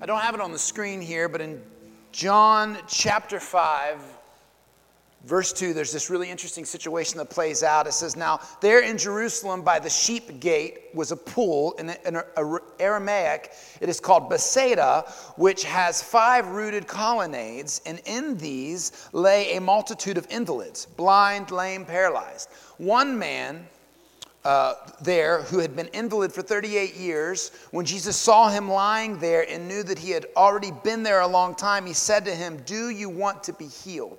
I don't have it on the screen here, but in John chapter 5, verse 2, there's this really interesting situation that plays out. It says, now there in Jerusalem by the sheep gate was a pool, in Aramaic it is called Bethsaida, which has 5 rooted colonnades, and in these lay a multitude of invalids, blind, lame, paralyzed. One man there who had been invalid for 38 years, when Jesus saw him lying there and knew that he had already been there a long time, he said to him, do you want to be healed?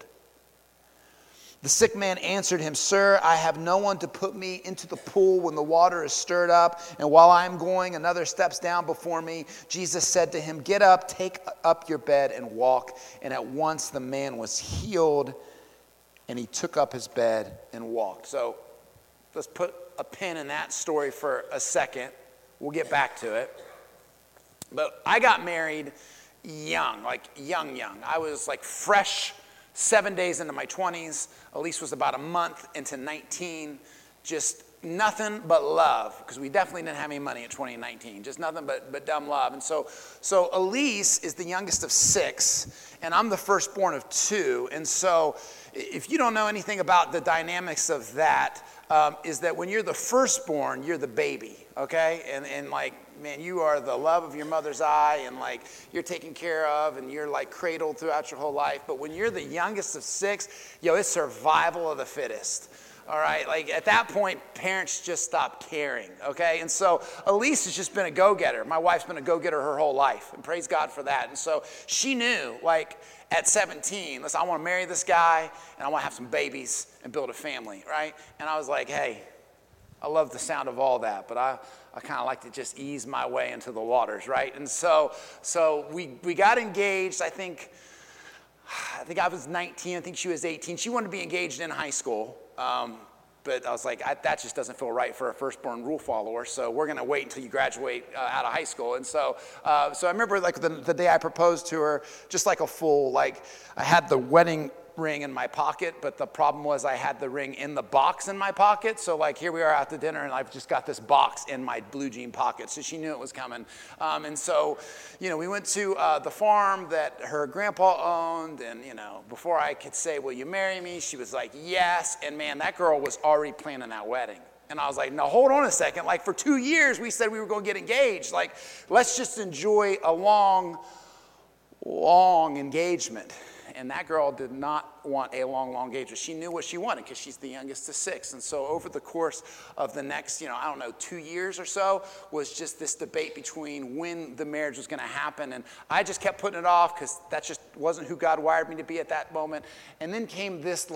The sick man answered him, sir, I have no one to put me into the pool when the water is stirred up, and while I am going, another steps down before me. Jesus said to him, get up, take up your bed and walk. And at once the man was healed, and he took up his bed and walked. So let's put a pin in that story for a second. We'll get back to it. But I got married young, like young. I was like fresh 7 days into my 20s. Elise was about a month into 19. Just nothing but love, because we definitely didn't have any money in 2019. Just nothing but dumb love. And so Elise is the youngest of 6, and I'm the firstborn of 2. And so if you don't know anything about the dynamics of that, is that when you're the firstborn, you're the baby, okay? And like, man, you are the love of your mother's eye, and like you're taken care of, and you're like cradled throughout your whole life. But when you're the youngest of 6, it's survival of the fittest. All right, like at that point, parents just stop caring, okay? And so Elise has just been a go-getter. My wife's been a go-getter her whole life, and praise God for that. And so she knew, like at 17, listen, I want to marry this guy, and I want to have some babies and build a family, right? And I was like, hey, I love the sound of all that, but I kind of like to just ease my way into the waters, right? And so we got engaged. I think I was 19. I think she was 18. She wanted to be engaged in high school. But I was like, that just doesn't feel right for a firstborn rule follower. So we're going to wait until you graduate out of high school. And so I remember like the day I proposed to her, just like a fool, like I had the wedding ring in my pocket, but the problem was I had the ring in the box in my pocket. So like here we are at the dinner, and I've just got this box in my blue jean pocket. So she knew it was coming. And so, we went to the farm that her grandpa owned, and before I could say, will you marry me, she was like, yes. And man, that girl was already planning that wedding. And I was like, no, hold on a second. Like for 2 years, we said we were going to get engaged. Like, let's just enjoy a long engagement. And that girl did not want a long engagement. She knew what she wanted because she's the youngest of 6. And so over the course of the next, 2 years or so was just this debate between when the marriage was going to happen. And I just kept putting it off because that just wasn't who God wired me to be at that moment. And then came this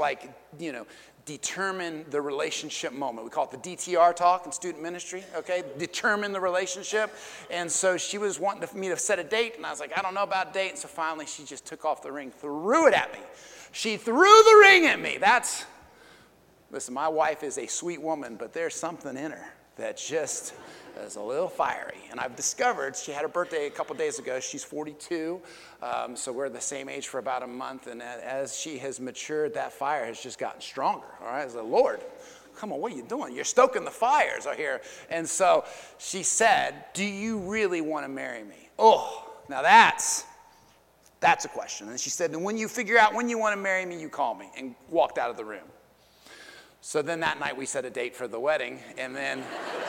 determine the relationship moment. We call it the DTR talk in student ministry, okay? Determine the relationship. And so she was wanting me to set a date, and I was like, I don't know about a date. And so finally she just took off the ring, threw it at me. She threw the ring at me. Listen, my wife is a sweet woman, but there's something in her that just is a little fiery. And I've discovered, she had her birthday a couple days ago. She's 42, so we're the same age for about a month. And as she has matured, that fire has just gotten stronger. All right, I was like, Lord, come on, what are you doing? You're stoking the fires out here. And so she said, do you really want to marry me? Oh, now that's a question. And she said, and when you figure out when you want to marry me, you call me, and walked out of the room. So then that night we set a date for the wedding, and then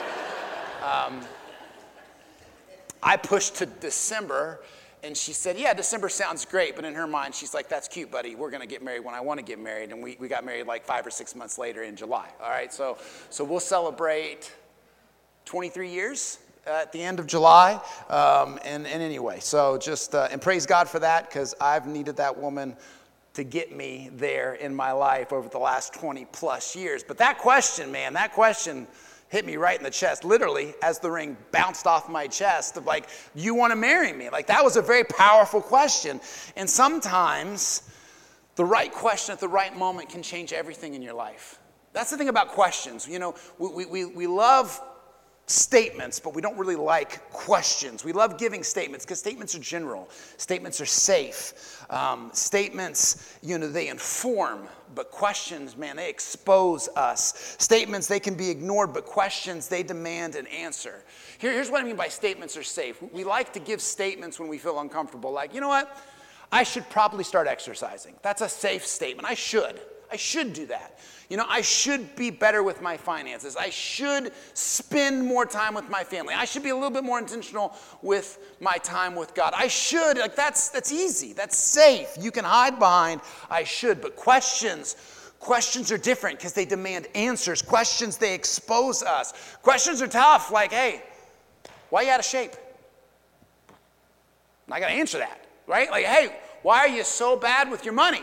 I pushed to December, and she said, yeah, December sounds great. But in her mind, she's like, that's cute, buddy. We're going to get married when I want to get married. And we got married like 5 or 6 months later in July. All right, so we'll celebrate 23 years at the end of July. And anyway, so just, and praise God for that, because I've needed that woman to get me there in my life over the last 20 plus years. But that question hit me right in the chest, literally, as the ring bounced off my chest of like, you want to marry me? Like, that was a very powerful question. And sometimes the right question at the right moment can change everything in your life. That's the thing about questions. We love statements, but we don't really like questions. We love giving statements because statements are general. Statements are safe. Statements, they inform, but questions, man, they expose us. Statements, they can be ignored, but questions, they demand an answer. Here's what I mean by statements are safe. We like to give statements when we feel uncomfortable. Like, you know what? I should probably start exercising. That's a safe statement. I should do that. I should be better with my finances. I should spend more time with my family. I should be a little bit more intentional with my time with God. I should, that's easy. That's safe. You can hide behind I should. But questions are different because they demand answers. Questions, they expose us. Questions are tough. Like, hey, why are you out of shape? I got to answer that, right? Like, hey, why are you so bad with your money?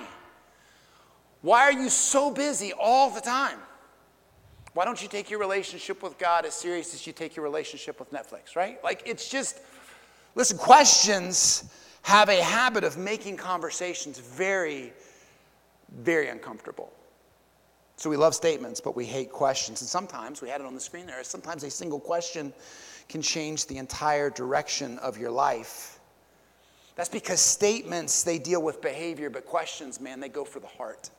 Why are you so busy all the time? Why don't you take your relationship with God as serious as you take your relationship with Netflix, right? Like, it's just, listen, questions have a habit of making conversations very, very uncomfortable. So we love statements, but we hate questions. And sometimes, we had it on the screen there, sometimes a single question can change the entire direction of your life. That's because statements, they deal with behavior, but questions, man, they go for the heart.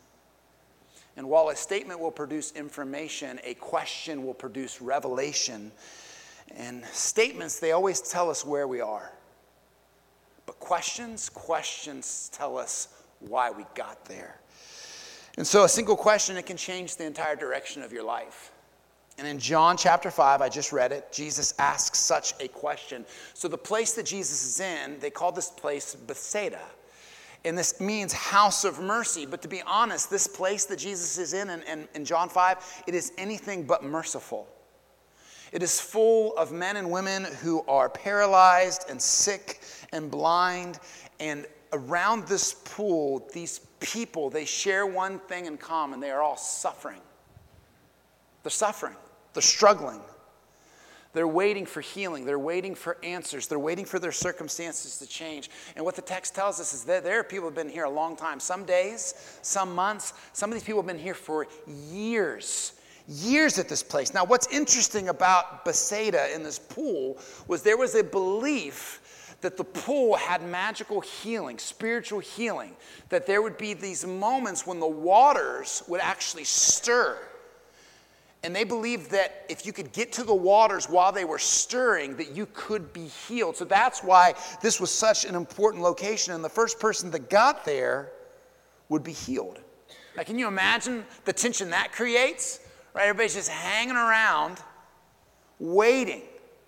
And while a statement will produce information, a question will produce revelation. And statements, they always tell us where we are. But questions tell us why we got there. And so a single question, it can change the entire direction of your life. And in John chapter 5, I just read it, Jesus asks such a question. So the place that Jesus is in, they call this place Bethsaida. And this means house of mercy. But to be honest, this place that Jesus is in John 5, it is anything but merciful. It is full of men and women who are paralyzed and sick and blind. And around this pool, these people, they share one thing in common. They are all suffering. They're suffering. They're struggling. They're waiting for healing. They're waiting for answers. They're waiting for their circumstances to change. And what the text tells us is that there are people who have been here a long time. Some days, some months. Some of these people have been here for years. Years at this place. Now, what's interesting about Bethsaida in this pool was there was a belief that the pool had magical healing, spiritual healing. That there would be these moments when the waters would actually stir. And they believed that if you could get to the waters while they were stirring, that you could be healed. So that's why this was such an important location. And the first person that got there would be healed. Now, can you imagine the tension that creates? Right? Everybody's just hanging around, waiting.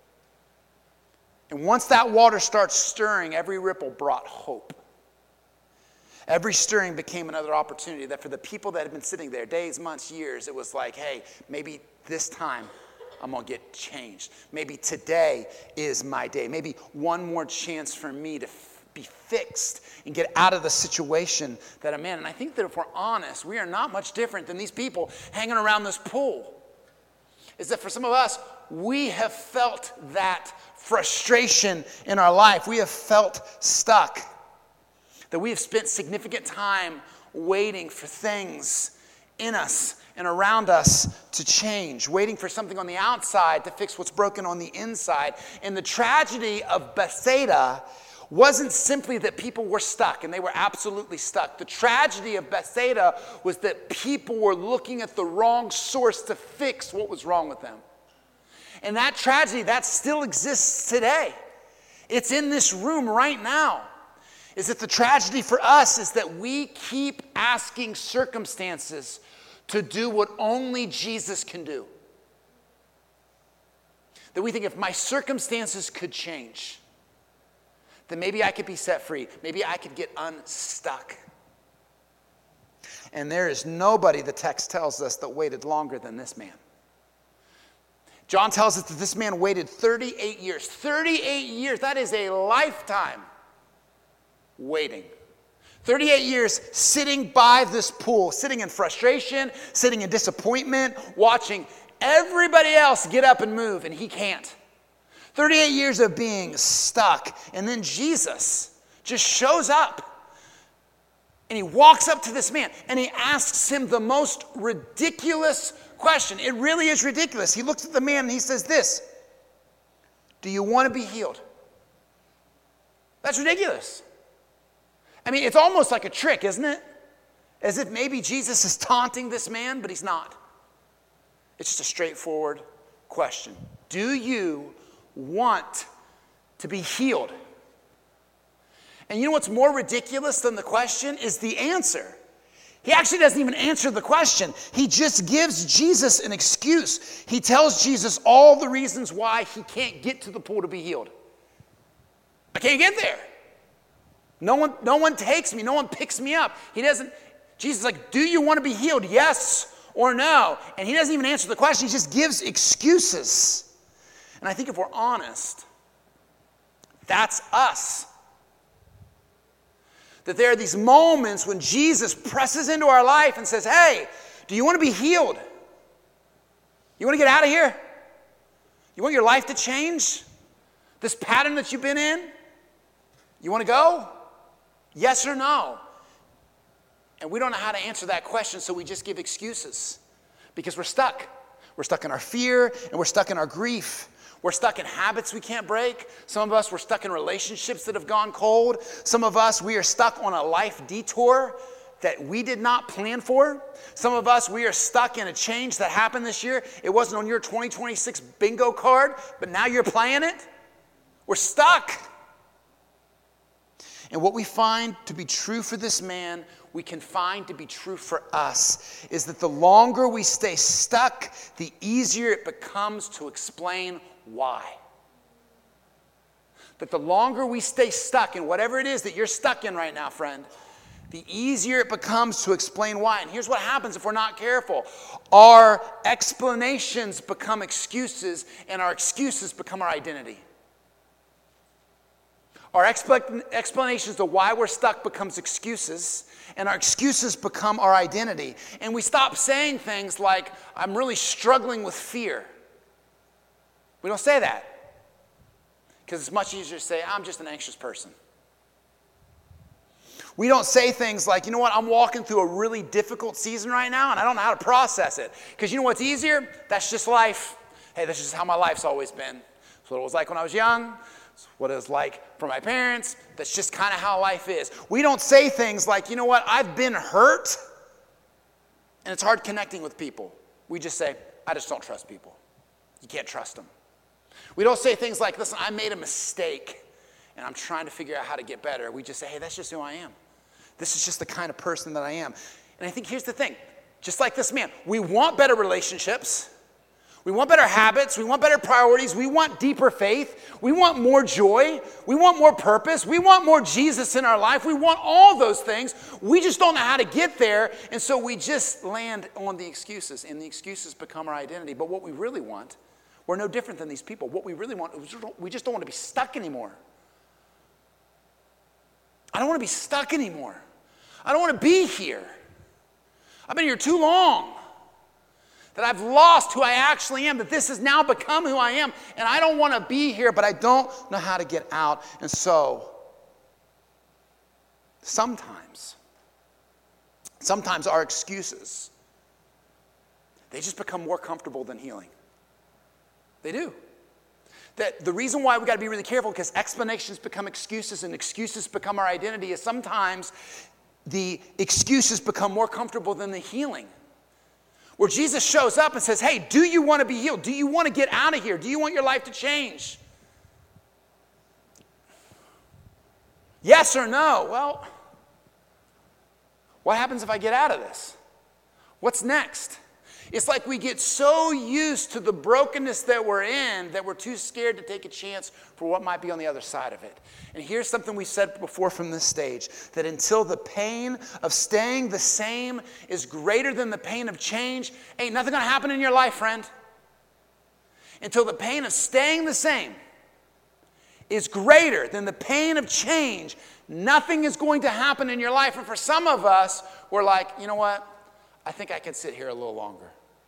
And once that water starts stirring, every ripple brought hope. Every stirring became another opportunity that for the people that had been sitting there days, months, years, it was like, hey, maybe this time I'm going to get changed. Maybe today is my day. Maybe one more chance for me to be fixed and get out of the situation that I'm in. And I think that if we're honest, we are not much different than these people hanging around this pool. Is that for some of us, we have felt that frustration in our life. We have felt stuck. That we have spent significant time waiting for things in us and around us to change, waiting for something on the outside to fix what's broken on the inside. And the tragedy of Bethsaida wasn't simply that people were stuck, and they were absolutely stuck. The tragedy of Bethsaida was that people were looking at the wrong source to fix what was wrong with them. And that tragedy, that still exists today. It's in this room right now. Is that the tragedy for us is that we keep asking circumstances to do what only Jesus can do. That we think if my circumstances could change, then maybe I could be set free. Maybe I could get unstuck. And there is nobody, the text tells us, that waited longer than this man. John tells us that this man waited 38 years. 38 years, that is a lifetime. Waiting. 38 years sitting by this pool, sitting in frustration, sitting in disappointment, watching everybody else get up and move, and he can't. 38 years of being stuck. And then Jesus just shows up, and he walks up to this man, and he asks him the most ridiculous question. It really is ridiculous. He looks at the man and he says this, do you want to be healed? That's ridiculous. I mean, it's almost like a trick, isn't it? As if maybe Jesus is taunting this man, but he's not. It's just a straightforward question. Do you want to be healed? And you know what's more ridiculous than the question is the answer. He actually doesn't even answer the question. He just gives Jesus an excuse. He tells Jesus all the reasons why he can't get to the pool to be healed. I can't get there. No one takes me. No one picks me up. Jesus is like, do you want to be healed? Yes or no? And he doesn't even answer the question. He just gives excuses. And I think if we're honest, that's us. That there are these moments when Jesus presses into our life and says, hey, do you want to be healed? You want to get out of here? You want your life to change? This pattern that you've been in? You want to go? Yes or no? And we don't know how to answer that question, so we just give excuses because we're stuck. We're stuck in our fear and we're stuck in our grief. We're stuck in habits we can't break. Some of us, we're stuck in relationships that have gone cold. Some of us, we are stuck on a life detour that we did not plan for. Some of us, we are stuck in a change that happened this year. It wasn't on your 2026 bingo card, but now you're playing it. We're stuck. And what we find to be true for this man, we can find to be true for us, is that the longer we stay stuck, the easier it becomes to explain why. That the longer we stay stuck in whatever it is that you're stuck in right now, friend, the easier it becomes to explain why. And here's what happens if we're not careful. Our explanations become excuses, and our excuses become our identity. Our explanations of why we're stuck becomes excuses, and our excuses become our identity. And we stop saying things like, I'm really struggling with fear. We don't say that because it's much easier to say, I'm just an anxious person. We don't say things like, you know what, I'm walking through a really difficult season right now, and I don't know how to process it. Because you know what's easier? That's just life. Hey, that's just how my life's always been. That's what it was like when I was young. What it was like for my parents. That's just kind of how life is. We don't say things like, you know what, I've been hurt, and it's hard connecting with people. We just say, I just don't trust people. You can't trust them. We don't say things like, listen, I made a mistake, and I'm trying to figure out how to get better. We just say, hey, that's just who I am. This is just the kind of person that I am. And I think here's the thing. Just like this man, we want better relationships. We want better habits. We want better priorities. We want deeper faith. We want more joy. We want more purpose. We want more Jesus in our life. We want all those things. We just don't know how to get there. And so we just land on the excuses, and the excuses become our identity. But what we really want, we're no different than these people. What we really want, we just don't want to be stuck anymore. I don't want to be stuck anymore. I don't want to be here. I've been here too long. That I've lost who I actually am, that this has now become who I am, and I don't want to be here, but I don't know how to get out. And so, sometimes our excuses, they just become more comfortable than healing. They do. That the reason why we got to be really careful, because explanations become excuses and excuses become our identity, is sometimes the excuses become more comfortable than the healing. Where Jesus shows up and says, hey, do you want to be healed? Do you want to get out of here? Do you want your life to change? Yes or no? Well, what happens if I get out of this? What's next? It's like we get so used to the brokenness that we're in that we're too scared to take a chance for what might be on the other side of it. And here's something we said before from this stage, that until the pain of staying the same is greater than the pain of change, ain't nothing going to happen in your life, friend. Until the pain of staying the same is greater than the pain of change, nothing is going to happen in your life. And for some of us, we're like, you know what? I think I could sit here a little longer.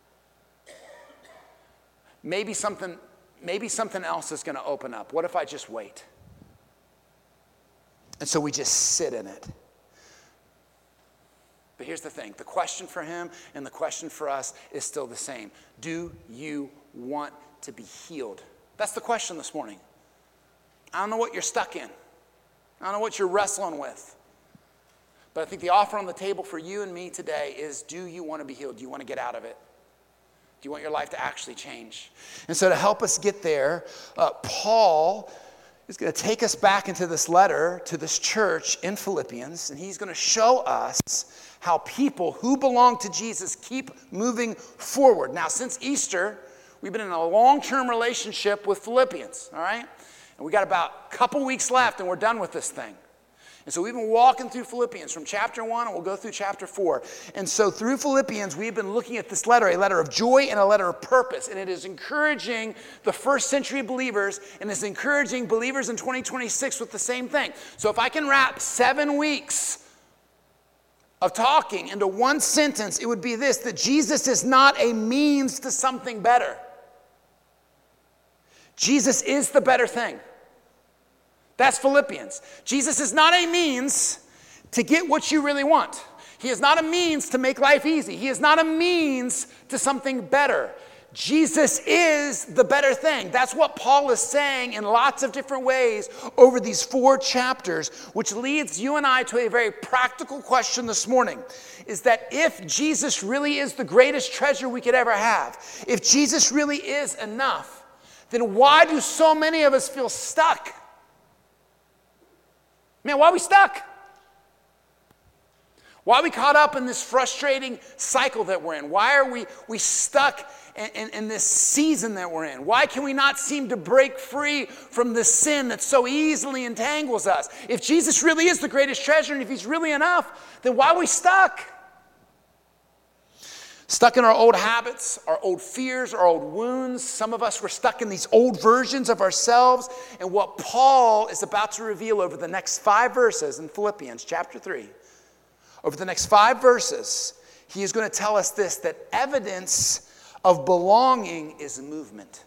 Maybe something else is going to open up. What if I just wait? And so we just sit in it. But here's the thing. The question for him and the question for us is still the same. Do you want to be healed? That's the question this morning. I don't know what you're stuck in. I don't know what you're wrestling with. But I think the offer on the table for you and me today is, do you want to be healed? Do you want to get out of it? Do you want your life to actually change? And so to help us get there, Paul is going to take us back into this letter to this church in Philippians, and he's going to show us how people who belong to Jesus keep moving forward. Now, since Easter, we've been in a long-term relationship with Philippians, all right? And we got about a couple weeks left, and we're done with this thing. And so we've been walking through Philippians from chapter 1, and we'll go through chapter 4. And so through Philippians, we've been looking at this letter, a letter of joy and a letter of purpose. And it is encouraging the first century believers, and it's encouraging believers in 2026 with the same thing. So if I can wrap 7 weeks of talking into one sentence, it would be this, that Jesus is not a means to something better. Jesus is the better thing. That's Philippians. Jesus is not a means to get what you really want. He is not a means to make life easy. He is not a means to something better. Jesus is the better thing. That's what Paul is saying in lots of different ways over these 4 chapters, which leads you and I to a very practical question this morning, is that if Jesus really is the greatest treasure we could ever have, if Jesus really is enough, then why do so many of us feel stuck? Man, why are we stuck? Why are we caught up in this frustrating cycle that we're in? Why are we stuck in this season that we're in? Why can we not seem to break free from the sin that so easily entangles us? If Jesus really is the greatest treasure, and if he's really enough, then why are we stuck? Stuck in our old habits, our old fears, our old wounds. Some of us were stuck in these old versions of ourselves. And what Paul is about to reveal over the next 5 verses in Philippians chapter 3, over the next 5 verses, he is going to tell us this, that evidence of belonging is movement.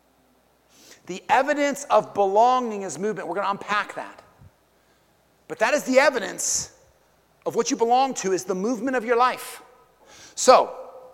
The evidence of belonging is movement. We're going to unpack that. But that is the evidence of what you belong to, is the movement of your life. So,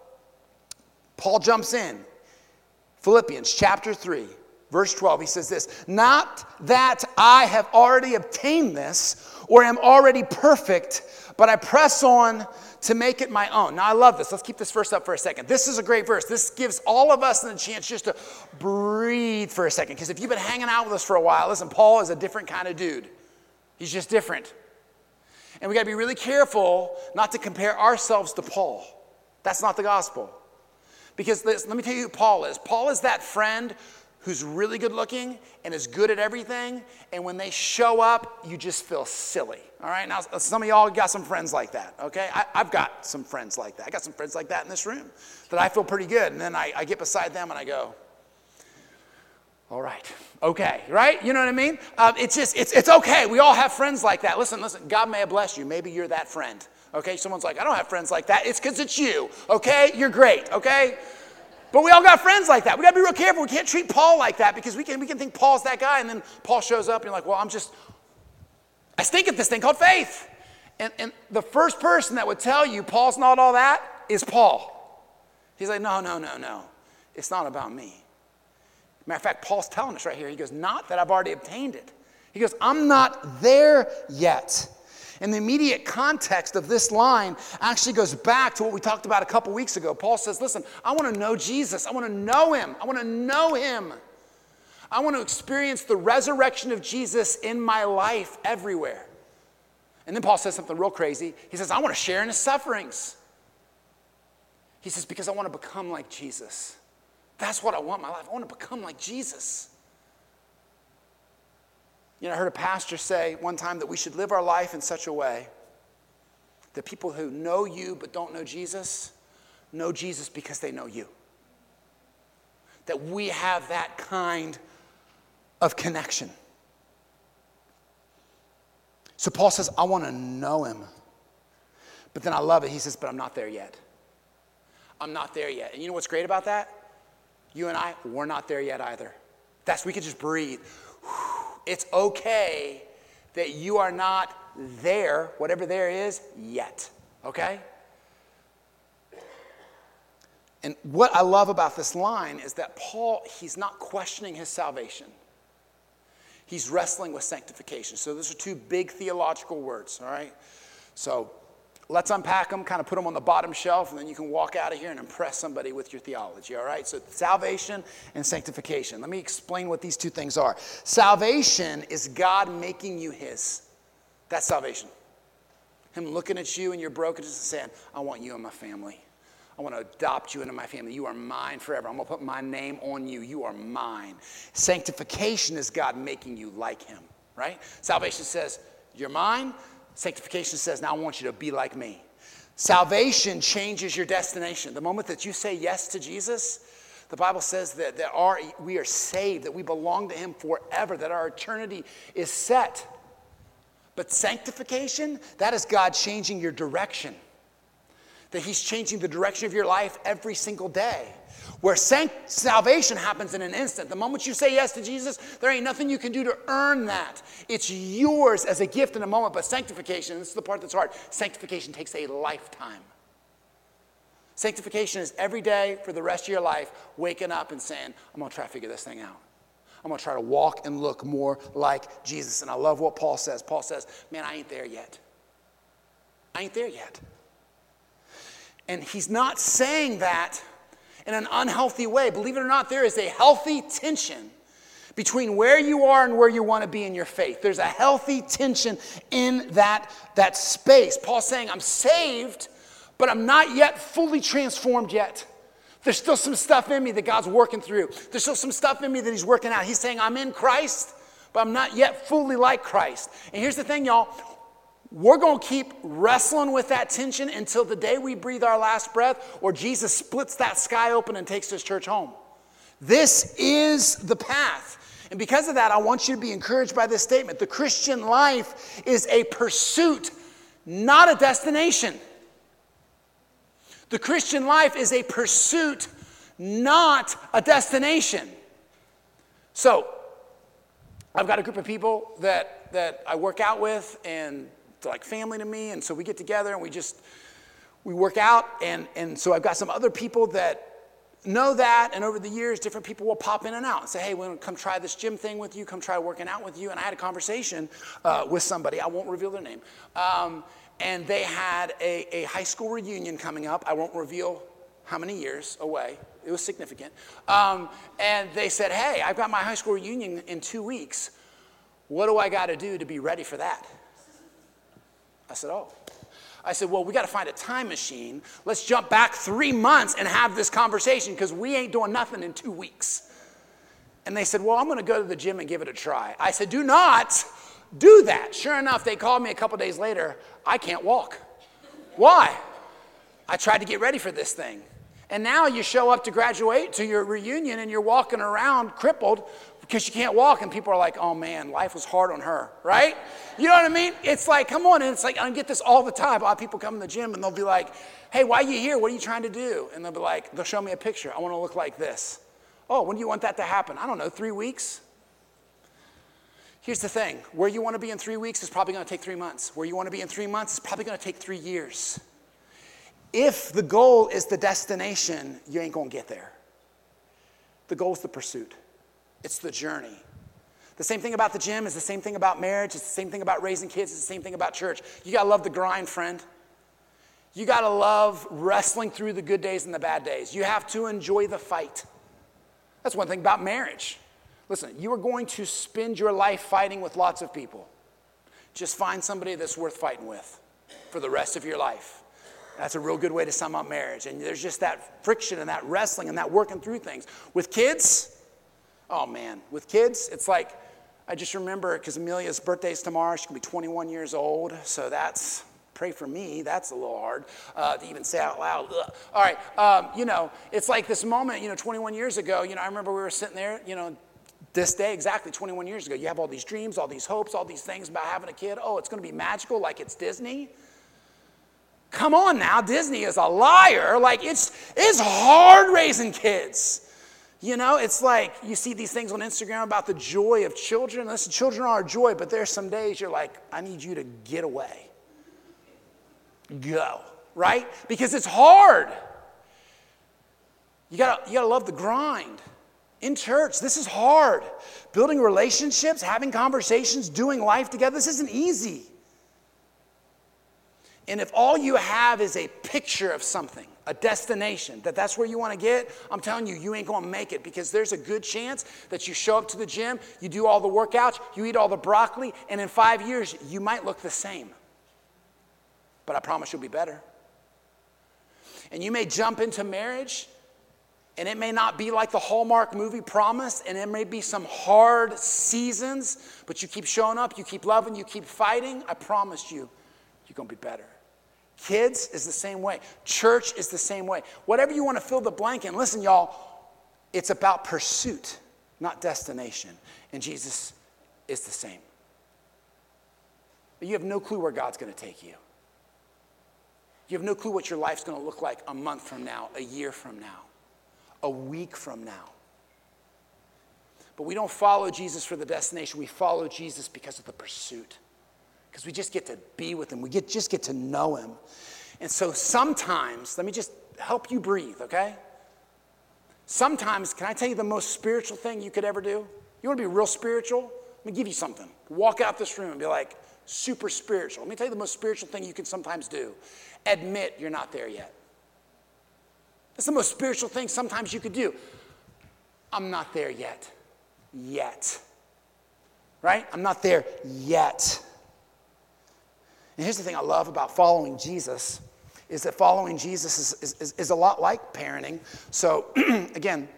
Paul jumps in. Philippians chapter 3, verse 12, he says this, "Not that I have already obtained this or am already perfect, but I press on to make it my own." Now, I love this. Let's keep this verse up for a second. This is a great verse. This gives all of us a chance just to breathe for a second. Because if you've been hanging out with us for a while, listen, Paul is a different kind of dude. He's just different. And we got to be really careful not to compare ourselves to Paul. That's not the gospel. Because let me tell you who Paul is. Paul is that friend who's really good looking and is good at everything. And when they show up, you just feel silly. All right? Now, some of y'all got some friends like that. Okay? I've got some friends like that. I got some friends like that in this room that I feel pretty good. And then I get beside them and I go, all right. Okay. Right? You know what I mean? It's okay. We all have friends like that. Listen. God may have blessed you. Maybe you're that friend. Okay, someone's like, I don't have friends like that. It's because it's you, okay? You're great, okay? But we all got friends like that. We got to be real careful. We can't treat Paul like that because we can think Paul's that guy, and then Paul shows up, and you're like, well, I stink at this thing called faith. And the first person that would tell you Paul's not all that is Paul. He's like, no. It's not about me. Matter of fact, Paul's telling us right here. He goes, not that I've already obtained it. He goes, I'm not there yet. And the immediate context of this line actually goes back to what we talked about a couple weeks ago. Paul says, listen, I want to know Jesus. I want to know him. I want to know him. I want to experience the resurrection of Jesus in my life everywhere. And then Paul says something real crazy. He says, I want to share in his sufferings. He says, because I want to become like Jesus. That's what I want in my life. I want to become like Jesus. You know, I heard a pastor say one time that we should live our life in such a way that people who know you but don't know Jesus because they know you. That we have that kind of connection. So Paul says, I want to know him. But then I love it. He says, but I'm not there yet. I'm not there yet. And you know what's great about that? You and I, we're not there yet either. We could just breathe. It's okay that you are not there, whatever there is, yet. okay? And what I love about this line is that Paul, he's not questioning his salvation. He's wrestling with sanctification. So those are two big theological words, all right? So let's unpack them, kind of put them on the bottom shelf, and then you can walk out of here and impress somebody with your theology, all right? So salvation and sanctification. Let me explain what these two things are. Salvation is God making you his. That's salvation. Him looking at you and your brokenness and saying, I want you in my family. I want to adopt you into my family. You are mine forever. I'm going to put my name on you. You are mine. Sanctification is God making you like him, right? Salvation says, you're mine. Sanctification says, now I want you to be like me. Salvation changes your destination. The moment that you say yes to Jesus, the Bible says that we are saved, that we belong to him forever, that our eternity is set. But sanctification, that is God changing your direction. That he's changing the direction of your life every single day. Where salvation happens in an instant. The moment you say yes to Jesus, there ain't nothing you can do to earn that. It's yours as a gift in a moment. But sanctification, this is the part that's hard. Sanctification takes a lifetime. Sanctification is every day for the rest of your life, waking up and saying, I'm going to try to figure this thing out. I'm going to try to walk and look more like Jesus. And I love what Paul says. Paul says, man, I ain't there yet. I ain't there yet. And he's not saying that in an unhealthy way. Believe it or not, there is a healthy tension between where you are and where you want to be in your faith. There's a healthy tension in that space. Paul's saying, I'm saved, but I'm not yet fully transformed yet. There's still some stuff in me that God's working through. There's still some stuff in me that he's working out. He's saying, I'm in Christ, but I'm not yet fully like Christ. And here's the thing, y'all. We're going to keep wrestling with that tension until the day we breathe our last breath or Jesus splits that sky open and takes his church home. This is the path. And because of that, I want you to be encouraged by this statement. The Christian life is a pursuit, not a destination. The Christian life is a pursuit, not a destination. So, I've got a group of people that I work out with, and they're like family to me, and so we get together and we work out, and so I've got some other people that know that, and over the years, different people will pop in and out and say, hey, we want to come try this gym thing with you, come try working out with you. And I had a conversation with somebody, I won't reveal their name, and they had a high school reunion coming up. I won't reveal how many years away. It was significant. And they said, hey, I've got my high school reunion in 2 weeks. What do I got to do to be ready for that? I said, oh. I said, well, we got to find a time machine. Let's jump back 3 months and have this conversation because we ain't doing nothing in 2 weeks. And they said, well, I'm going to go to the gym and give it a try. I said, do not do that. Sure enough, they called me a couple days later. I can't walk. Why? I tried to get ready for this thing. And now you show up to graduate to your reunion and you're walking around crippled because you can't walk, and people are like, oh man, life was hard on her, right? You know what I mean? It's like, come on, and it's like, I get this all the time. A lot of people come in the gym and they'll be like, hey, why are you here? What are you trying to do? And they'll be like, they'll show me a picture. I want to look like this. Oh, when do you want that to happen? I don't know, 3 weeks? Here's the thing. Where you want to be in 3 weeks is probably going to take 3 months. Where you want to be in 3 months is probably going to take 3 years. If the goal is the destination, you ain't going to get there. The goal is the pursuit. It's the journey. The same thing about the gym is the same thing about marriage. It's the same thing about raising kids. It's the same thing about church. You got to love the grind, friend. You got to love wrestling through the good days and the bad days. You have to enjoy the fight. That's one thing about marriage. Listen, you are going to spend your life fighting with lots of people. Just find somebody that's worth fighting with for the rest of your life. That's a real good way to sum up marriage. And there's just that friction and that wrestling and that working through things. With kids, oh man, with kids, it's like, I just remember, because Amelia's birthday is tomorrow, she's going to be 21 years old, so that's, pray for me, that's a little hard to even say out loud. Ugh. All right, it's like this moment, 21 years ago, I remember we were sitting there, this day, exactly 21 years ago, you have all these dreams, all these hopes, all these things about having a kid. Oh, it's going to be magical like it's Disney. Come on now, Disney is a liar. Like, it's hard raising kids. It's like you see these things on Instagram about the joy of children. Listen, children are a joy, but there's some days you're like, I need you to get away. Go. right? Because it's hard. You gotta love the grind. In church, this is hard. Building relationships, having conversations, doing life together, this isn't easy. And if all you have is a picture of something, a destination, that's where you want to get, I'm telling you, you ain't going to make it, because there's a good chance that you show up to the gym, you do all the workouts, you eat all the broccoli, and in 5 years, you might look the same. But I promise you'll be better. And you may jump into marriage, and it may not be like the Hallmark movie promised, and it may be some hard seasons, but you keep showing up, you keep loving, you keep fighting. I promise you, you're going to be better. Kids is the same way. Church is the same way. Whatever you want to fill the blank in, listen, y'all, it's about pursuit, not destination. And Jesus is the same. But you have no clue where God's going to take you. You have no clue what your life's going to look like a month from now, a year from now, a week from now. But we don't follow Jesus for the destination. We follow Jesus because of the pursuit. Because we just get to be with him. We just get to know him. And so sometimes, let me just help you breathe, okay? Sometimes, can I tell you the most spiritual thing you could ever do? You want to be real spiritual? Let me give you something. Walk out this room and be like, super spiritual. Let me tell you the most spiritual thing you can sometimes do. Admit you're not there yet. That's the most spiritual thing sometimes you could do. I'm not there yet. Yet. Right? I'm not there yet. And here's the thing I love about following Jesus is that following Jesus is a lot like parenting. So, again,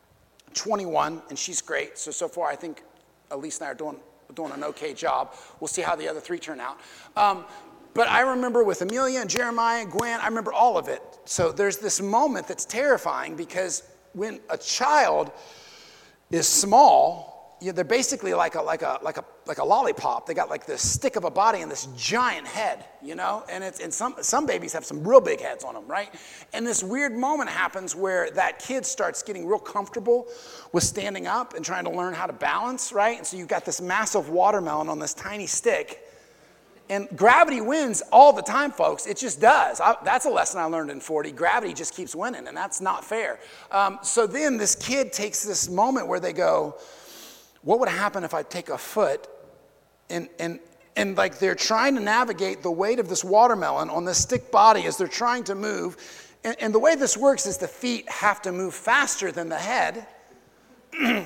21, and she's great. So far, I think Elise and I are doing an okay job. We'll see how the other three turn out. But I remember with Amelia and Jeremiah and Gwen, I remember all of it. So there's this moment that's terrifying, because when a child is small, they're basically like a lollipop. They got like this stick of a body and this giant head, and some babies have some real big heads on them, right? And this weird moment happens where that kid starts getting real comfortable with standing up and trying to learn how to balance, right? And so you've got this massive watermelon on this tiny stick. And gravity wins all the time, folks. It just does. That's a lesson I learned in 40. Gravity just keeps winning, and that's not fair. So then this kid takes this moment where they go, what would happen if I take a foot and like they're trying to navigate the weight of this watermelon on this stick body as they're trying to move. And the way this works is the feet have to move faster than the head. And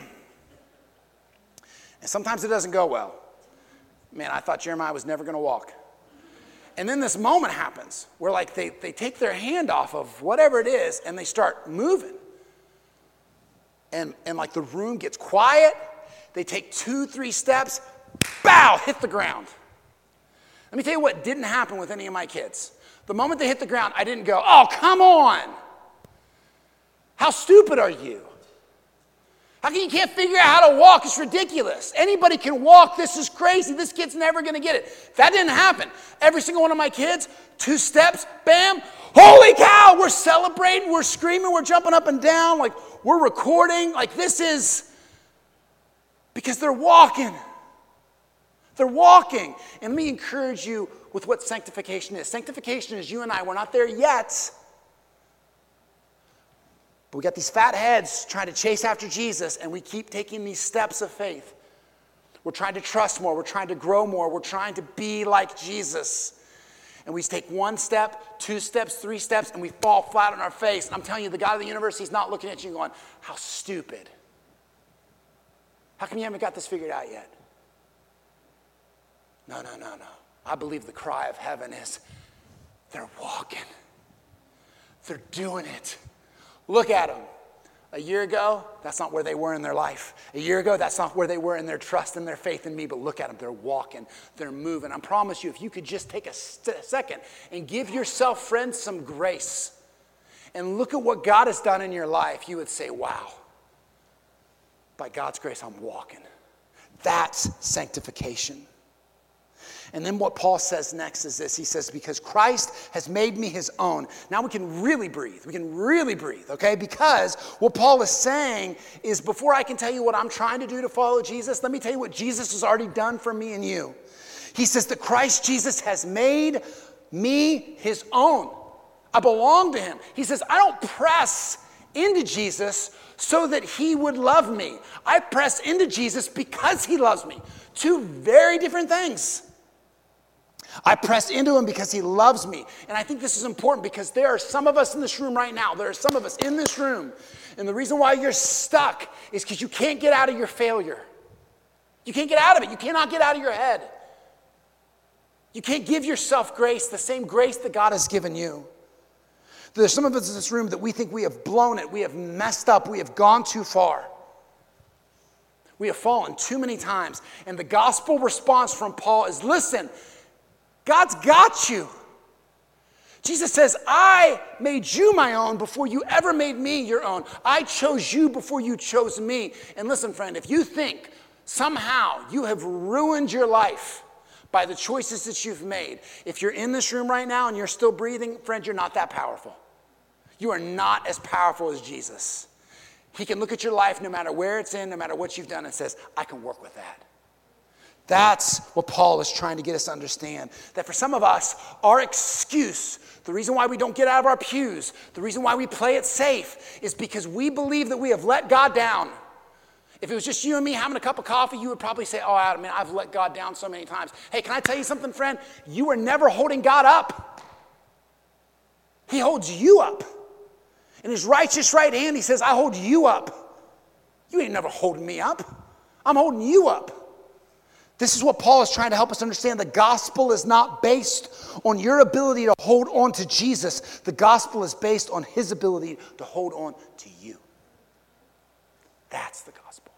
sometimes it doesn't go well. Man, I thought Jeremiah was never going to walk. And then this moment happens where like they take their hand off of whatever it is and they start moving. And like the room gets quiet. They take 2-3 steps, bow, hit the ground. Let me tell you what didn't happen with any of my kids. The moment they hit the ground, I didn't go, oh, come on. How stupid are you? How come you can't figure out how to walk? It's ridiculous. Anybody can walk. This is crazy. This kid's never going to get it. That didn't happen. Every single one of my kids, 2 steps, bam. Holy cow, we're celebrating. We're screaming. We're jumping up and down. Like, we're recording. Like, this is because they're walking. They're walking. And let me encourage you with what sanctification is. Sanctification is you and I. We're not there yet. But we got these fat heads trying to chase after Jesus, and we keep taking these steps of faith. We're trying to trust more. We're trying to grow more. We're trying to be like Jesus. And we take 1 step, 2 steps, 3 steps, and we fall flat on our face. And I'm telling you, the God of the universe, he's not looking at you and going, how stupid. How come you haven't got this figured out yet? No. I believe the cry of heaven is, they're walking. They're doing it. Look at them. A year ago, that's not where they were in their life. A year ago, that's not where they were in their trust and their faith in me. But look at them. They're walking. They're moving. I promise you, if you could just take a second and give yourself, friends, some grace and look at what God has done in your life, you would say, wow. By God's grace, I'm walking. That's sanctification. And then what Paul says next is this. He says, because Christ has made me his own. Now we can really breathe. We can really breathe, okay? Because what Paul is saying is, before I can tell you what I'm trying to do to follow Jesus, let me tell you what Jesus has already done for me and you. He says that Christ Jesus has made me his own. I belong to him. He says, I don't press into Jesus so that he would love me. I press into Jesus because he loves me. Two very different things. I press into him because he loves me. And I think this is important because there are some of us in this room right now. There are some of us in this room. And the reason why you're stuck is because you can't get out of your failure. You can't get out of it. You cannot get out of your head. You can't give yourself grace, the same grace that God has given you. There's some of us in this room that we think we have blown it. We have messed up. We have gone too far. We have fallen too many times. And the gospel response from Paul is, listen, God's got you. Jesus says, I made you my own before you ever made me your own. I chose you before you chose me. And listen, friend, if you think somehow you have ruined your life by the choices that you've made, if you're in this room right now and you're still breathing, friend, you're not that powerful. You are not as powerful as Jesus. He can look at your life no matter where it's in, no matter what you've done, and says, I can work with that. That's what Paul is trying to get us to understand. That for some of us, our excuse, the reason why we don't get out of our pews, the reason why we play it safe, is because we believe that we have let God down. If it was just you and me having a cup of coffee, you would probably say, oh, Adam, man, I've let God down so many times. Hey, can I tell you something, friend? You are never holding God up. He holds you up. In his righteous right hand, he says, I hold you up. You ain't never holding me up. I'm holding you up. This is what Paul is trying to help us understand. The gospel is not based on your ability to hold on to Jesus. The gospel is based on his ability to hold on to you. That's the gospel.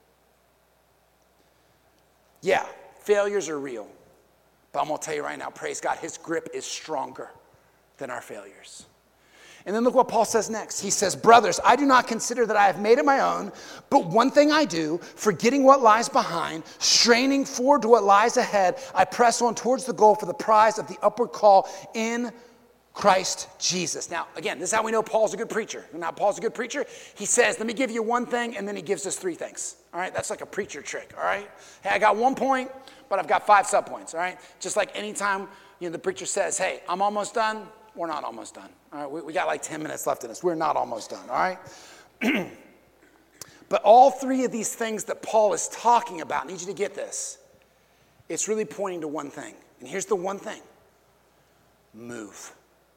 Yeah, failures are real. But I'm going to tell you right now, praise God, his grip is stronger than our failures. And then look what Paul says next. He says, brothers, I do not consider that I have made it my own, but one thing I do, forgetting what lies behind, straining forward to what lies ahead, I press on towards the goal for the prize of the upward call in Christ Jesus. Now, again, this is how we know Paul's a good preacher. And now Paul's a good preacher. He says, let me give you one thing, and then he gives us three things. All right, that's like a preacher trick, all right? Hey, I got 1 point, but I've got 5 subpoints, all right? Just like anytime the preacher says, hey, I'm almost done, we're not almost done. All right, we got like 10 minutes left in this. We're not almost done, all right? But all three of these things that Paul is talking about, I need you to get this. It's really pointing to one thing. And here's the one thing. Move.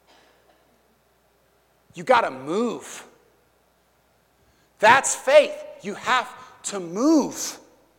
You got to move. That's faith. You have to move.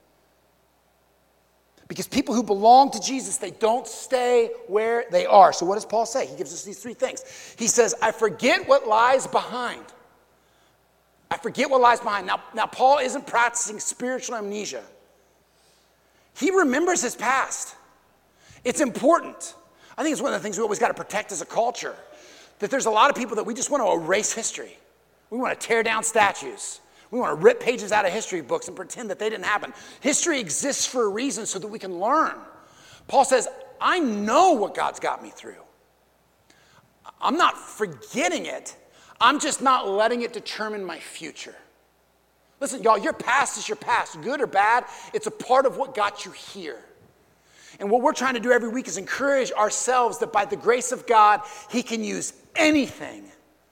Because people who belong to Jesus, they don't stay where they are. So what does Paul say? He gives us these three things. He says, I forget what lies behind. I forget what lies behind. Now Paul isn't practicing spiritual amnesia. He remembers his past. It's important. I think it's one of the things we always got to protect as a culture. That there's a lot of people that we just want to erase history. We want to tear down statues. We want to rip pages out of history books and pretend that they didn't happen. History exists for a reason so that we can learn. Paul says, I know what God's got me through. I'm not forgetting it. I'm just not letting it determine my future. Listen, y'all, your past is your past, good or bad. It's a part of what got you here. And what we're trying to do every week is encourage ourselves that by the grace of God, he can use anything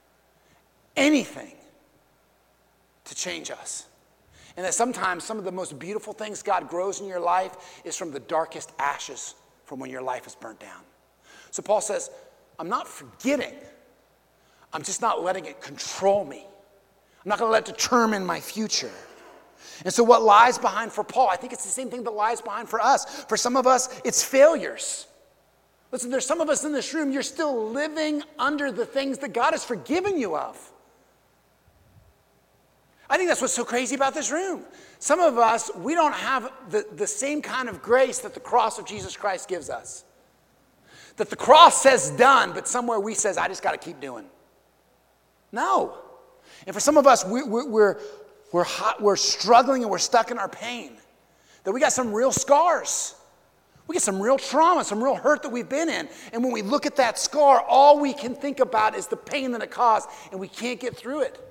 to change us. And that sometimes some of the most beautiful things God grows in your life is from the darkest ashes from when your life is burnt down. So Paul says, I'm not forgetting. I'm just not letting it control me. I'm not going to let it determine my future. And so what lies behind for Paul, I think it's the same thing that lies behind for us. For some of us, it's failures. Listen, there's some of us in this room, you're still living under the things that God has forgiven you of. I think that's what's so crazy about this room. Some of us, we don't have the same kind of grace that the cross of Jesus Christ gives us. That the cross says done, but somewhere we says, I just got to keep doing. No. And for some of us, we're struggling and we're stuck in our pain. That we got some real scars. We get some real trauma, some real hurt that we've been in. And when we look at that scar, all we can think about is the pain that it caused, and we can't get through it.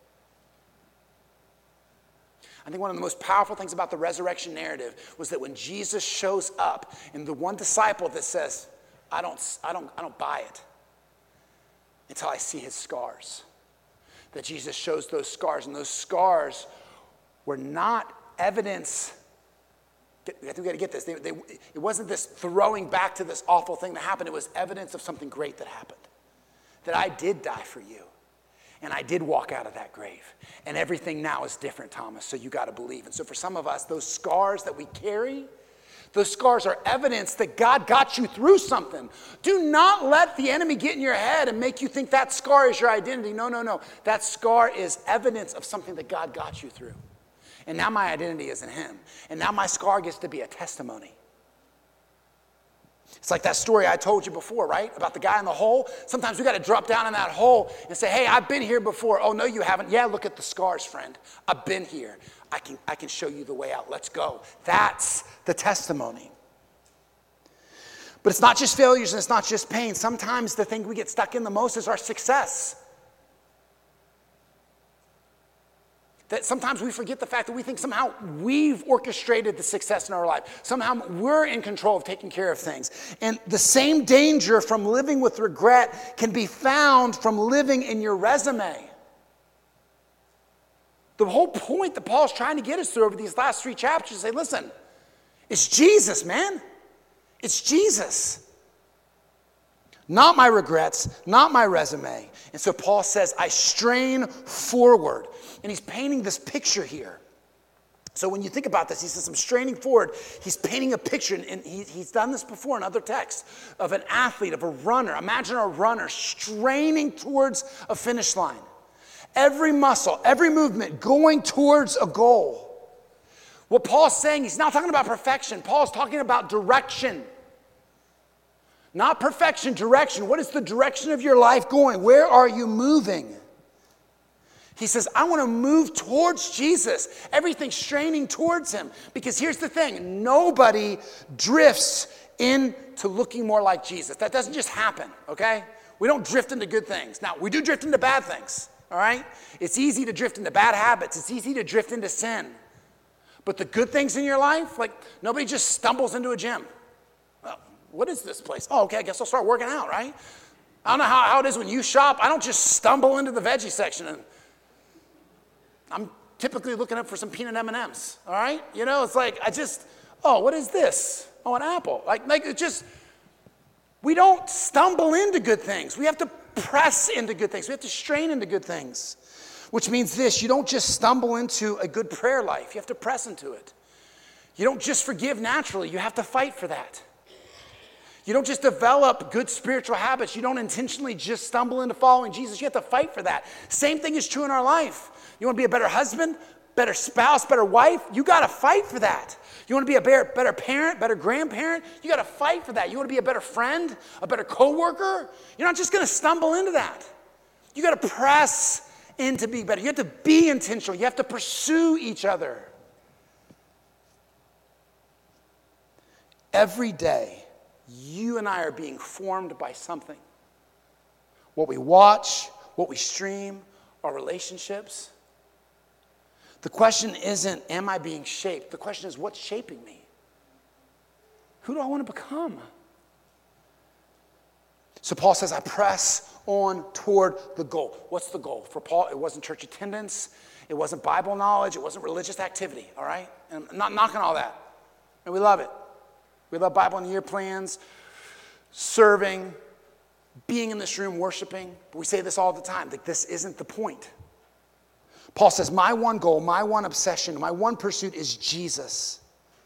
I think one of the most powerful things about the resurrection narrative was that when Jesus shows up, and the one disciple that says, I don't buy it. until I see his scars. That Jesus shows those scars, and those scars were not evidence. We got to get this. It wasn't this throwing back to this awful thing that happened. It was evidence of something great that happened. That I did die for you. And I did walk out of that grave. And everything now is different, Thomas, so you got to believe. And so for some of us, those scars that we carry, those scars are evidence that God got you through something. Do not let the enemy get in your head and make you think that scar is your identity. No, no, no. That scar is evidence of something that God got you through. And now my identity is in him. And now my scar gets to be a testimony. It's like that story I told you before, right? About the guy in the hole. Sometimes we got to drop down in that hole and say, hey, I've been here before. Oh, no, you haven't. Yeah, look at the scars, friend. I've been here. I can show you the way out. Let's go. That's the testimony. But it's not just failures and it's not just pain. Sometimes the thing we get stuck in the most is our success. That sometimes we forget the fact that we think somehow we've orchestrated the success in our life. Somehow we're in control of taking care of things. And the same danger from living with regret can be found from living in your resume. The whole point that Paul's trying to get us through over these last 3 chapters is say, listen, it's Jesus, man. It's Jesus. Not my regrets, not my resume. And so Paul says, I strain forward. And he's painting this picture here. So when you think about this, he says, I'm straining forward. He's painting a picture, and he's done this before in other texts, of an athlete, of a runner. Imagine a runner straining towards a finish line. Every muscle, every movement going towards a goal. What Paul's saying, he's not talking about perfection. Paul's talking about direction. Not perfection, direction. What is the direction of your life going? Where are you moving? He says, I want to move towards Jesus. Everything's straining towards him. Because here's the thing. Nobody drifts into looking more like Jesus. That doesn't just happen, okay? We don't drift into good things. Now, we do drift into bad things, all right? It's easy to drift into bad habits. It's easy to drift into sin. But the good things in your life, like nobody just stumbles into a gym. Well, what is this place? Oh, okay, I guess I'll start working out, right? I don't know how it is when you shop. I don't just stumble into the veggie section and I'm typically looking up for some peanut M&Ms, all right? You know, it's like what is this? Oh, an apple. Like it just, we don't stumble into good things. We have to press into good things. We have to strain into good things, which means this, you don't just stumble into a good prayer life. You have to press into it. You don't just forgive naturally. You have to fight for that. You don't just develop good spiritual habits. You don't intentionally just stumble into following Jesus. You have to fight for that. Same thing is true in our life. You want to be a better husband, better spouse, better wife? You got to fight for that. You want to be a better parent, better grandparent? You got to fight for that. You want to be a better friend, a better coworker? You're not just going to stumble into that. You got to press in to be better. You have to be intentional. You have to pursue each other. Every day, you and I are being formed by something. What we watch, what we stream, our relationships. The question isn't, am I being shaped? The question is, what's shaping me? Who do I want to become? So Paul says, I press on toward the goal. What's the goal? For Paul, it wasn't church attendance. It wasn't Bible knowledge. It wasn't religious activity, all right? And I'm not knocking all that. And we love it. We love Bible in the year plans, serving, being in this room, worshiping. But we say this all the time, like this isn't the point. Paul says, my one goal, my one obsession, my one pursuit is Jesus.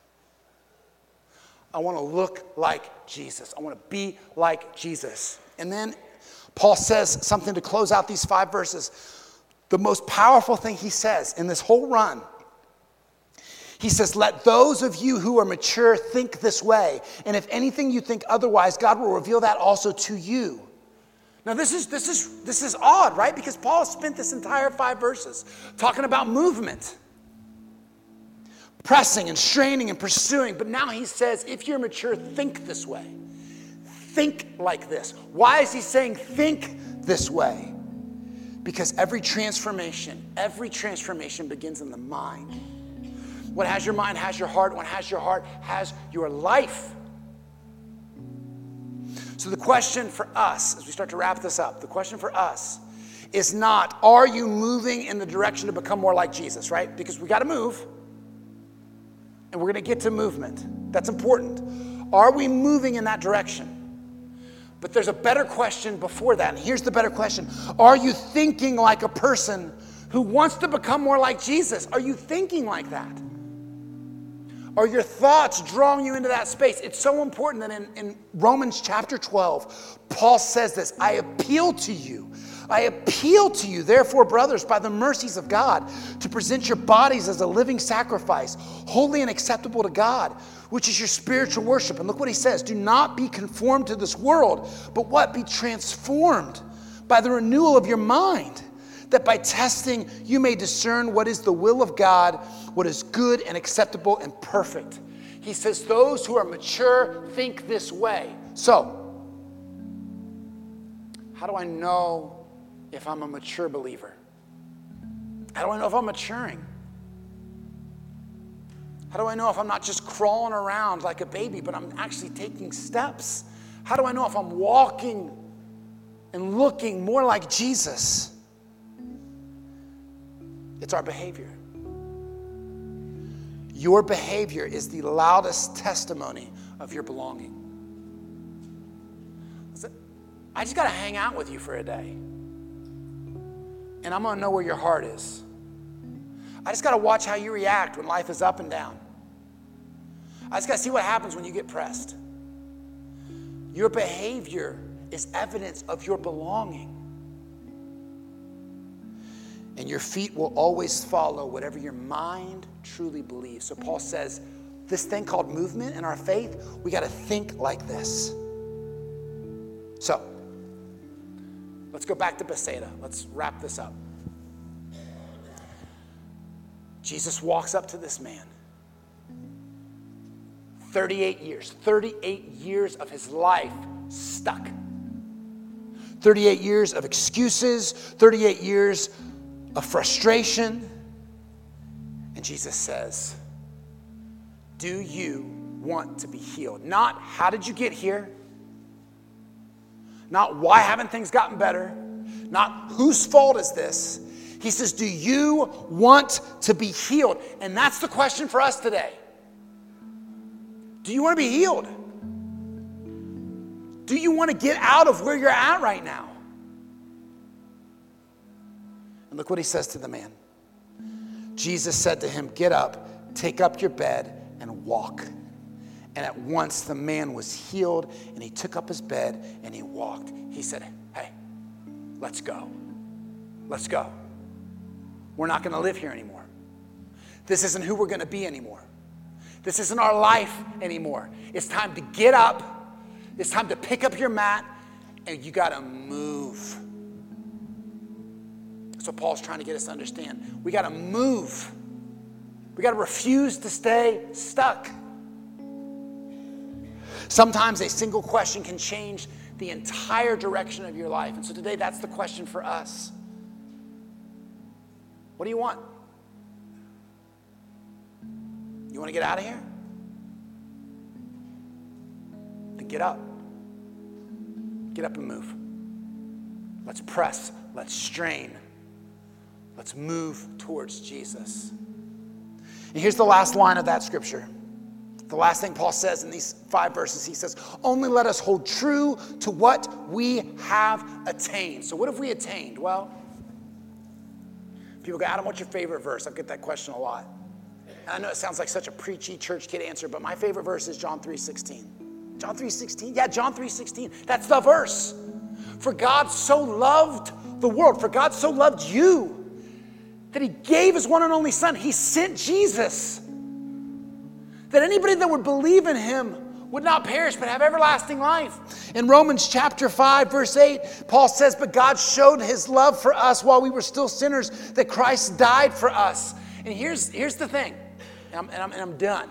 I want to look like Jesus. I want to be like Jesus. And then Paul says something to close out these 5 verses. The most powerful thing he says in this whole run. He says, let those of you who are mature think this way. And if anything you think otherwise, God will reveal that also to you. Now this is odd, right? Because Paul spent this entire 5 verses talking about movement. Pressing and straining and pursuing. But now he says, if you're mature, think this way. Think like this. Why is he saying think this way? Because every transformation begins in the mind. What has your mind has your heart. What has your heart has your life. So the question for us, as we start to wrap this up, the question for us is not, are you moving in the direction to become more like Jesus, right? Because we got to move, and we're going to get to movement. That's important. Are we moving in that direction? But there's a better question before that, and here's the better question. Are you thinking like a person who wants to become more like Jesus? Are you thinking like that? Are your thoughts drawing you into that space? It's so important that in Romans chapter 12, Paul says this, I appeal to you, therefore, brothers, by the mercies of God, to present your bodies as a living sacrifice, holy and acceptable to God, which is your spiritual worship. And look what he says, do not be conformed to this world, but what? Be transformed by the renewal of your mind, that by testing you may discern what is the will of God, what is good and acceptable and perfect. He says those who are mature think this way. So, how do I know if I'm a mature believer? How do I know if I'm maturing? How do I know if I'm not just crawling around like a baby, but I'm actually taking steps? How do I know if I'm walking and looking more like Jesus? It's our behavior. Your behavior is the loudest testimony of your belonging. I just got to hang out with you for a day, and I'm going to know where your heart is. I just got to watch how you react when life is up and down. I just got to see what happens when you get pressed. Your behavior is evidence of your belonging. And your feet will always follow whatever your mind truly believes. So Paul says, this thing called movement in our faith, we got to think like this. So, let's go back to Bethsaida. Let's wrap this up. Jesus walks up to this man. 38 years of his life stuck. 38 years of excuses, 38 years of frustration. And Jesus says, do you want to be healed? Not how did you get here? Not why haven't things gotten better? Not whose fault is this? He says, do you want to be healed? And that's the question for us today. Do you want to be healed? Do you want to get out of where you're at right now? And look what he says to the man. Jesus said to him, get up, take up your bed, and walk. And at once the man was healed, and he took up his bed, and he walked. He said, hey, let's go. Let's go. We're not going to live here anymore. This isn't who we're going to be anymore. This isn't our life anymore. It's time to get up. It's time to pick up your mat, and you got to move. So Paul's trying to get us to understand. We got to move. We got to refuse to stay stuck. Sometimes a single question can change the entire direction of your life. And so today, that's the question for us. What do you want? You want to get out of here? Then get up. Get up and move. Let's press. Let's strain. Let's move towards Jesus. And here's the last line of that scripture. The last thing Paul says in these 5 verses, he says, only let us hold true to what we have attained. So what have we attained? Well, people go, Adam, what's your favorite verse? I get that question a lot. And I know it sounds like such a preachy church kid answer, but my favorite verse is John 3:16. John 3:16? Yeah, John 3:16. That's the verse. For God so loved the world, for God so loved you, that he gave his one and only son. He sent Jesus. That anybody that would believe in him would not perish but have everlasting life. In Romans chapter 5, verse 8, Paul says, but God showed his love for us while we were still sinners, that Christ died for us. And here's the thing, and I'm done.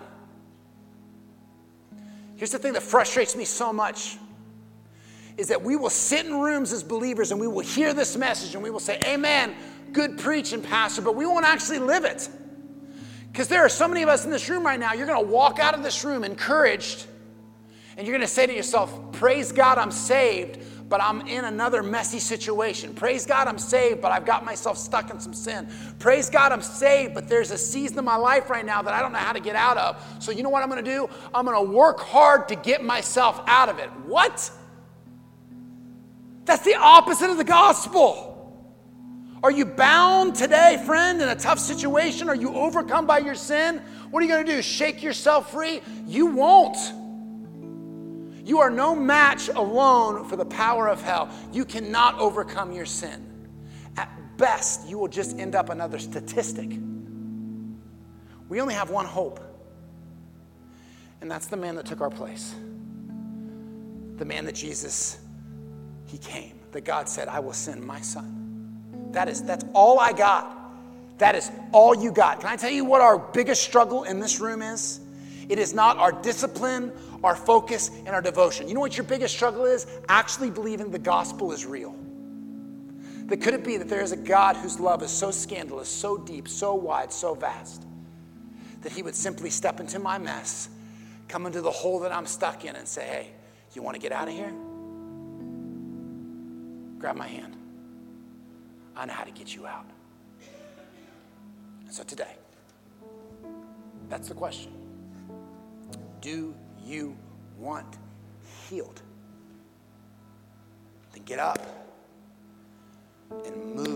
Here's the thing that frustrates me so much, is that we will sit in rooms as believers and we will hear this message and we will say, amen, good preaching, pastor, but we won't actually live it. Because there are so many of us in this room right now, you're going to walk out of this room encouraged, And you're going to say to yourself, praise God, I'm saved, but I'm in another messy situation. Praise God, I'm saved, but I've got myself stuck in some sin. Praise God, I'm saved, but there's a season of my life right now that I don't know how to get out of. So you know what I'm going to do? I'm going to work hard to get myself out of it. What? That's the opposite of the gospel. Are you bound today, friend, in a tough situation? Are you overcome by your sin? What are you going to do? Shake yourself free? You won't. You are no match alone for the power of hell. You cannot overcome your sin. At best, you will just end up another statistic. We only have one hope, and that's the man that took our place. The man that Jesus, he came, that God said, I will send my son. That's all I got. That is all you got. Can I tell you what our biggest struggle in this room is? It is not our discipline, our focus, and our devotion. You know what your biggest struggle is? Actually believing the gospel is real. That could it be that there is a God whose love is so scandalous, so deep, so wide, so vast, that he would simply step into my mess, come into the hole that I'm stuck in and say, hey, you want to get out of here? Grab my hand. I know how to get you out. So today, that's the question. Do you want healed? Then get up and move